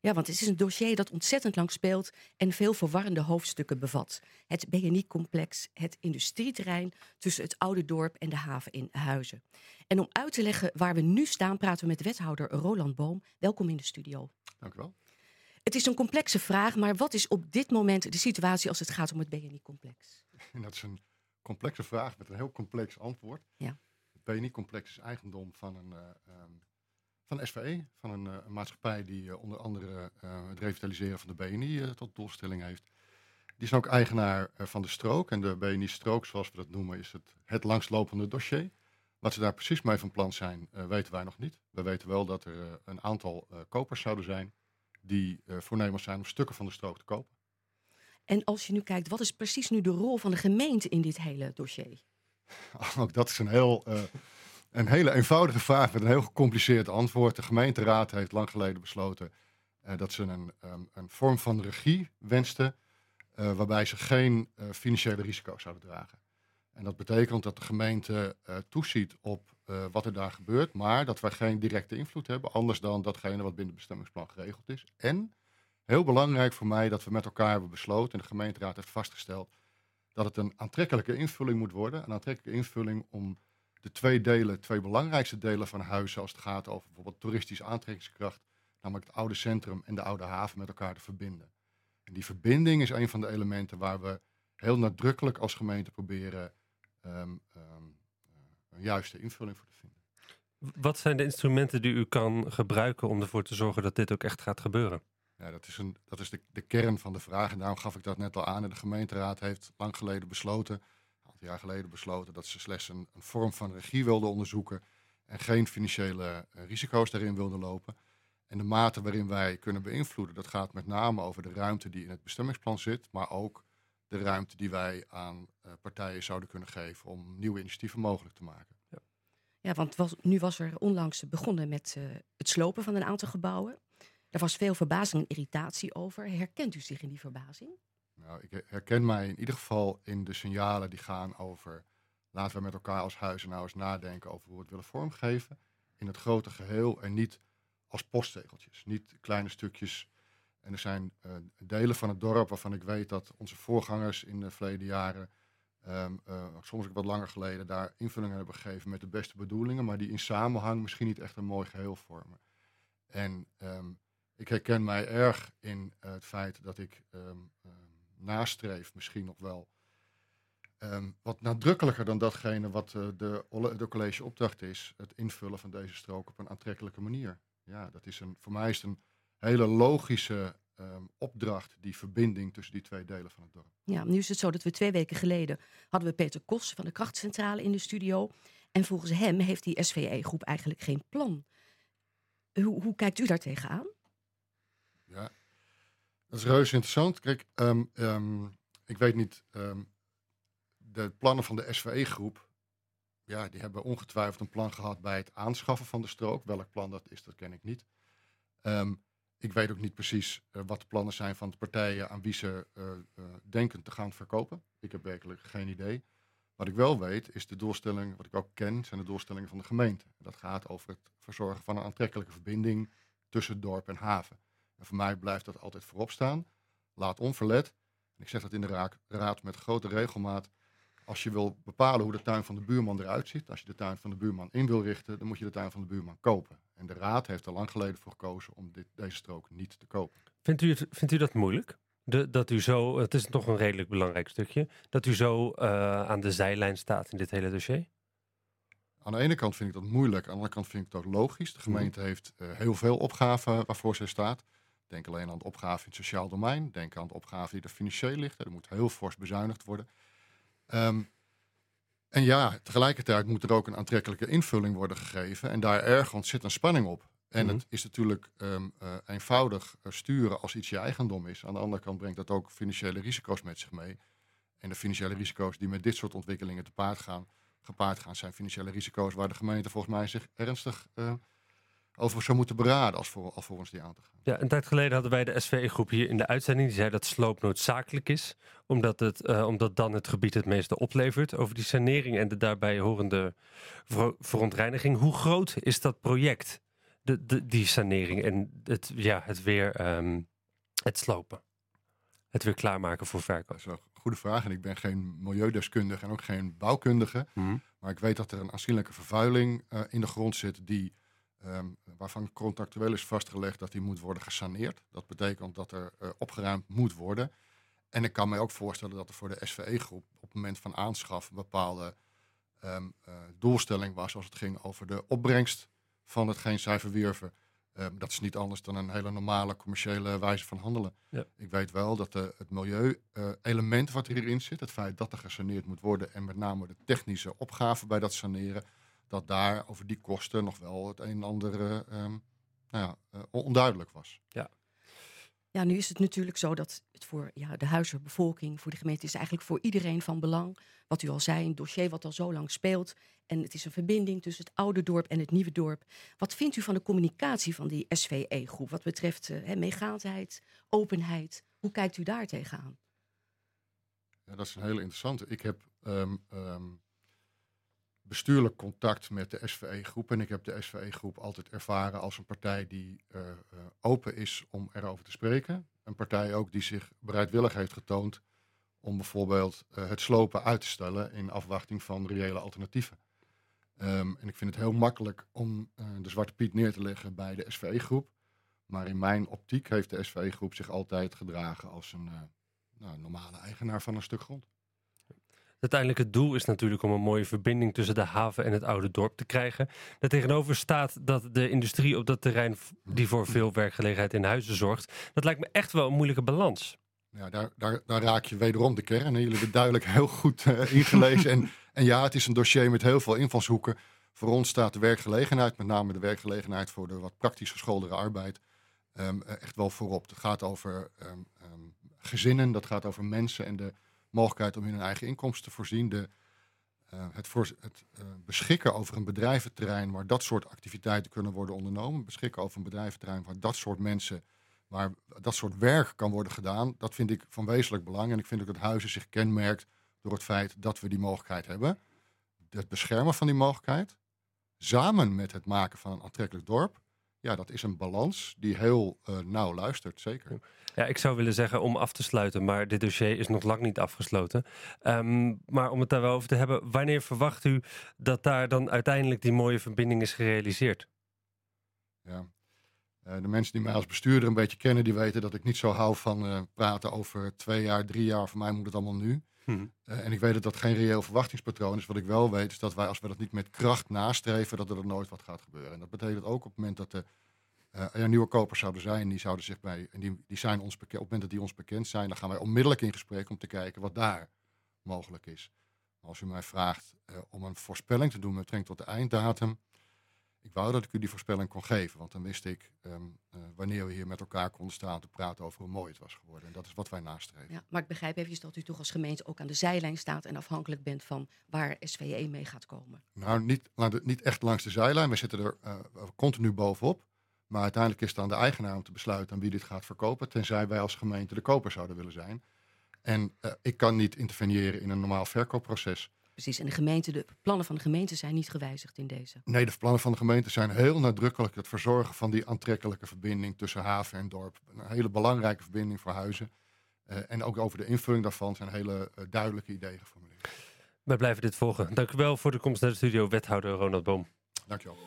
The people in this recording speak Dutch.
Ja, want het is een dossier dat ontzettend lang speelt en veel verwarrende hoofdstukken bevat. Het BNI-complex, het industrieterrein tussen het oude dorp en de haven in Huizen. En om uit te leggen waar we nu staan, praten we met wethouder Roland Boom. Welkom in de studio. Dank u wel. Het is een complexe vraag, maar wat is op dit moment de situatie als het gaat om het BNI-complex? En dat is een complexe vraag met een heel complex antwoord. Ja. Het BNI-complex is eigendom van SVE, van een maatschappij die onder andere het revitaliseren van de BNI tot doelstelling heeft. Die is ook eigenaar van de strook. En de BNI-strook, zoals we dat noemen, is het langstlopende dossier. Wat ze daar precies mee van plan zijn, weten wij nog niet. We weten wel dat er een aantal kopers zouden zijn die voornemens zijn om stukken van de strook te kopen. En als je nu kijkt, wat is precies nu de rol van de gemeente in dit hele dossier? Ook dat is een hele eenvoudige vraag met een heel gecompliceerd antwoord. De gemeenteraad heeft lang geleden besloten dat ze een vorm van regie wensten, waarbij ze geen financiële risico's zouden dragen. En dat betekent dat de gemeente toeziet op wat er daar gebeurt, maar dat wij geen directe invloed hebben, anders dan datgene wat binnen het bestemmingsplan geregeld is. En, heel belangrijk voor mij, dat we met elkaar hebben besloten, en de gemeenteraad heeft vastgesteld, dat het een aantrekkelijke invulling moet worden. Een aantrekkelijke invulling om de twee belangrijkste delen van Huizen, als het gaat over bijvoorbeeld toeristische aantrekkingskracht, namelijk het oude centrum en de oude haven, met elkaar te verbinden. En die verbinding is een van de elementen waar we heel nadrukkelijk als gemeente proberen een juiste invulling voor te vinden. Wat zijn de instrumenten die u kan gebruiken om ervoor te zorgen dat dit ook echt gaat gebeuren? Ja, dat is de kern van de vraag. En daarom gaf ik dat net al aan. En de gemeenteraad heeft lang geleden besloten, een aantal jaar geleden besloten, dat ze slechts een vorm van regie wilden onderzoeken en geen financiële risico's daarin wilden lopen. En de mate waarin wij kunnen beïnvloeden, dat gaat met name over de ruimte die in het bestemmingsplan zit, maar ook de ruimte die wij aan partijen zouden kunnen geven om nieuwe initiatieven mogelijk te maken. Ja, want nu was er onlangs begonnen met het slopen van een aantal gebouwen. Daar was veel verbazing en irritatie over. Herkent u zich in die verbazing? Nou, ik herken mij in ieder geval in de signalen die gaan over, laten we met elkaar als Huizen nou eens nadenken over hoe we het willen vormgeven in het grote geheel en niet als postzegeltjes, niet kleine stukjes. En er zijn delen van het dorp waarvan ik weet dat onze voorgangers in de verleden jaren, soms ook wat langer geleden, daar invulling hebben gegeven met de beste bedoelingen, maar die in samenhang misschien niet echt een mooi geheel vormen. En ik herken mij erg in het feit dat ik nastreef misschien nog wel wat nadrukkelijker dan datgene wat de college opdracht is, het invullen van deze strook op een aantrekkelijke manier. Ja, voor mij is het een hele logische opdracht, die verbinding tussen die twee delen van het dorp. Ja, nu is het zo dat we 2 weken geleden hadden we Peter Kos van de krachtcentrale in de studio. En volgens hem heeft die SVE-groep eigenlijk geen plan. Hoe kijkt u daar tegenaan? Ja, dat is reuze interessant. Kijk, ik weet niet, de plannen van de SVE-groep, ja, die hebben ongetwijfeld een plan gehad bij het aanschaffen van de strook. Welk plan dat is, dat ken ik niet. Ik weet ook niet precies wat de plannen zijn van de partijen aan wie ze denken te gaan verkopen. Ik heb werkelijk geen idee. Wat ik wel weet is de doelstelling, wat ik ook ken, zijn de doelstellingen van de gemeente. Dat gaat over het verzorgen van een aantrekkelijke verbinding tussen dorp en haven. En voor mij blijft dat altijd voorop staan. Laat onverlet, en ik zeg dat in de raad met grote regelmaat, als je wil bepalen hoe de tuin van de buurman eruit ziet, als je de tuin van de buurman in wil richten, dan moet je de tuin van de buurman kopen. En de raad heeft er lang geleden voor gekozen om deze strook niet te kopen. Vindt u dat moeilijk? Dat u zo, het is toch een redelijk belangrijk stukje, dat u zo aan de zijlijn staat in dit hele dossier? Aan de ene kant vind ik dat moeilijk, aan de andere kant vind ik het ook logisch. De gemeente heeft heel veel opgaven waarvoor zij staat. Denk alleen aan de opgave in het sociaal domein. Denk aan de opgave die er financieel ligt. Er moet heel fors bezuinigd worden. En ja, tegelijkertijd moet er ook een aantrekkelijke invulling worden gegeven. En daar ergens zit een spanning op. En het is natuurlijk eenvoudig sturen als iets je eigendom is. Aan de andere kant brengt dat ook financiële risico's met zich mee. En de financiële risico's die met dit soort ontwikkelingen gepaard gaan, zijn financiële risico's waar de gemeente volgens mij zich ernstig over zou moeten beraden alvorens die aan te gaan. Ja, een tijd geleden hadden wij de SVE-groep hier in de uitzending. Die zei dat sloop noodzakelijk is, omdat dan het gebied het meeste oplevert. Over die sanering en de daarbij horende verontreiniging. Hoe groot is dat project? die sanering en het weer het slopen? Het weer klaarmaken voor verkoop? Dat is wel een goede vraag. En ik ben geen milieudeskundige en ook geen bouwkundige. Maar ik weet dat er een aanzienlijke vervuiling in de grond zit waarvan contractueel is vastgelegd dat die moet worden gesaneerd. Dat betekent dat er opgeruimd moet worden. En ik kan me ook voorstellen dat er voor de SVE-groep op het moment van aanschaf een bepaalde doelstelling was als het ging over de opbrengst van hetgeen zij verwierven. Dat is niet anders dan een hele normale commerciële wijze van handelen. Ja. Ik weet wel dat het milieu-element wat hierin zit, het feit dat er gesaneerd moet worden en met name de technische opgave bij dat saneren, dat daar over die kosten nog wel het een en ander onduidelijk was. Ja, nu is het natuurlijk zo dat het voor de huizenbevolking, voor de gemeente, is eigenlijk voor iedereen van belang. Wat u al zei, een dossier wat al zo lang speelt. En het is een verbinding tussen het oude dorp en het nieuwe dorp. Wat vindt u van de communicatie van die SVE-groep? Wat betreft meegaandheid, openheid. Hoe kijkt u daar tegenaan? Ja, dat is een hele interessante. Ik heb bestuurlijk contact met de SVE-groep. En ik heb de SVE-groep altijd ervaren als een partij die open is om erover te spreken. Een partij ook die zich bereidwillig heeft getoond om bijvoorbeeld het slopen uit te stellen in afwachting van reële alternatieven. En ik vind het heel makkelijk om de Zwarte Piet neer te leggen bij de SVE-groep. Maar in mijn optiek heeft de SVE-groep zich altijd gedragen als een normale eigenaar van een stuk grond. Uiteindelijk het doel is natuurlijk om een mooie verbinding tussen de haven en het oude dorp te krijgen. Daartegenover staat dat de industrie op dat terrein die voor veel werkgelegenheid in huizen zorgt. Dat lijkt me echt wel een moeilijke balans. Ja, daar raak je wederom de kern. Jullie hebben het duidelijk heel goed ingelezen. En ja, het is een dossier met heel veel invalshoeken. Voor ons staat de werkgelegenheid, met name de werkgelegenheid voor de wat praktisch geschoolde arbeid, echt wel voorop. Het gaat over gezinnen, dat gaat over mensen en de mogelijkheid om in hun eigen inkomsten te voorzien. Het beschikken over een bedrijventerrein waar dat soort activiteiten kunnen worden ondernomen. Beschikken over een bedrijventerrein waar dat soort mensen, waar dat soort werk kan worden gedaan. Dat vind ik van wezenlijk belang. En ik vind ook dat Huizen zich kenmerkt door het feit dat we die mogelijkheid hebben. Het beschermen van die mogelijkheid, samen met het maken van een aantrekkelijk dorp. Ja, dat is een balans die heel nauw luistert, zeker. Ja, ik zou willen zeggen om af te sluiten, maar dit dossier is nog lang niet afgesloten. Maar om het daar wel over te hebben, wanneer verwacht u dat daar dan uiteindelijk die mooie verbinding is gerealiseerd? Ja, de mensen die mij als bestuurder een beetje kennen, die weten dat ik niet zo hou van praten over 2 jaar, 3 jaar. Voor mij moet het allemaal nu. En ik weet dat dat geen reëel verwachtingspatroon is. Wat ik wel weet is dat wij, als we dat niet met kracht nastreven, dat er nooit wat gaat gebeuren. En dat betekent ook op het moment dat er nieuwe kopers zouden zijn, die zouden zich die zijn ons bekend. Op het moment dat die ons bekend zijn, dan gaan wij onmiddellijk in gesprek om te kijken wat daar mogelijk is. Als u mij vraagt om een voorspelling te doen met betrekking tot de einddatum, ik wou dat ik u die voorspelling kon geven, want dan wist ik wanneer we hier met elkaar konden staan te praten over hoe mooi het was geworden. En dat is wat wij nastreven. Ja, maar ik begrijp even dat u toch als gemeente ook aan de zijlijn staat en afhankelijk bent van waar SVE mee gaat komen. Nou, niet echt langs de zijlijn. We zitten er continu bovenop. Maar uiteindelijk is het aan de eigenaar om te besluiten aan wie dit gaat verkopen, tenzij wij als gemeente de koper zouden willen zijn. En ik kan niet interveneren in een normaal verkoopproces. Precies, en de plannen van de gemeente zijn niet gewijzigd in deze. Nee, de plannen van de gemeente zijn heel nadrukkelijk het verzorgen van die aantrekkelijke verbinding tussen haven en dorp. Een hele belangrijke verbinding voor Huizen. En ook over de invulling daarvan zijn hele duidelijke ideeën geformuleerd. Wij blijven dit volgen. Dank u wel voor de komst naar de studio, wethouder Ronald Boom. Dank je wel.